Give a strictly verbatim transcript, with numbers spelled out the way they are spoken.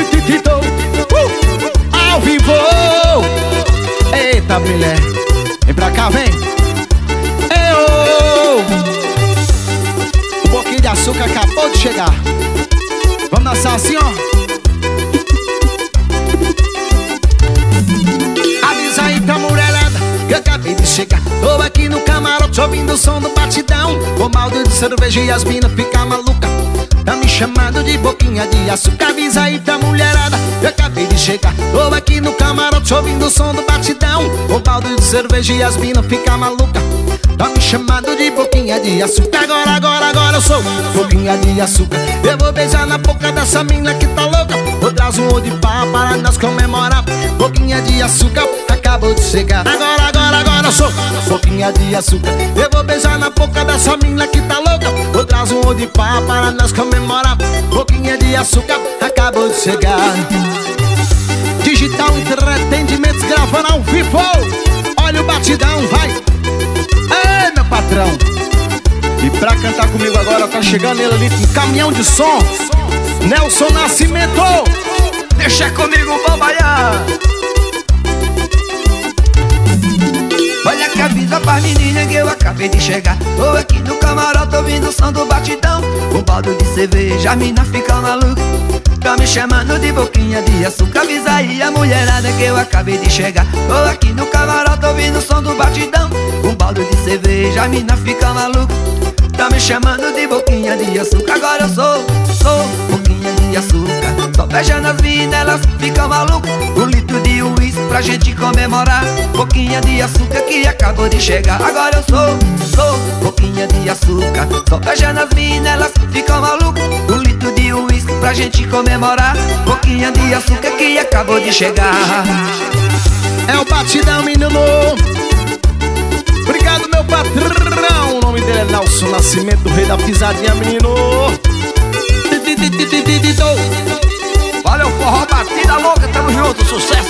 uh, ao vivo. Eita, mulher, vem pra cá, vem. Eu. O boquinho de açúcar acabou de chegar. Vamos dançar assim, ó. Avisa aí pra mulherada que eu acabei de chegar. Tô aqui no camarote ouvindo o som do batidão. Com balde de cerveja e as minas fica maluca. Tá me chamando de boquinha de açúcar. Avisa aí pra mulherada que eu acabei de chegar. Tô aqui no camarote ouvindo o som do batidão. Com balde de cerveja e as minas fica maluca. Tá me chamando de boquinha de açúcar. Agora, agora, agora eu sou boquinha de açúcar. Eu vou beijar na boca dessa mina que tá louca. Vou trazer um de pá para nós comemorar. Boquinha de açúcar acabou de chegar. Agora, agora, agora eu sou boquinha de açúcar. Eu vou beijar na boca dessa mina que tá louca. Vou trazer um de pá para nós comemorar. Boquinha de açúcar acabou de chegar. Digital Entretenimentos gravando ao vivo. Olha o batidão, vai. Ei, meu patrão. E pra cantar comigo agora tá chegando ele ali com um caminhão de som. Nelson Nascimento. Deixa comigo, bambaiá. Olha que avisa pras meninas que eu acabei de chegar. Tô aqui no camarote ouvindo o som do batidão. Um balde de cerveja, a mina fica maluca. Tá me chamando de boquinha de açúcar. Avisa aí a mulherada que eu acabei de chegar. Tô aqui no camarote ouvindo o som do batidão. Um balde de cerveja, a mina fica maluca. Tá me chamando de boquinha de açúcar. Agora eu sou, sou boquinha de açúcar. Só beijando as minas, elas ficam malucas. Um litro de uísque pra gente comemorar. Boquinha de açúcar que acabou de chegar. Agora eu sou, sou boquinha de açúcar. Só beijando as minas, elas ficam malucas. Um litro de uísque pra gente comemorar. Boquinha de açúcar que acabou de chegar. É o batidão, menino. Obrigado, meu patrão. O nome dele é Nelson Nascimento, o rei da pisadinha, menino. Valeu, forró batida louca, tamo junto, sucesso.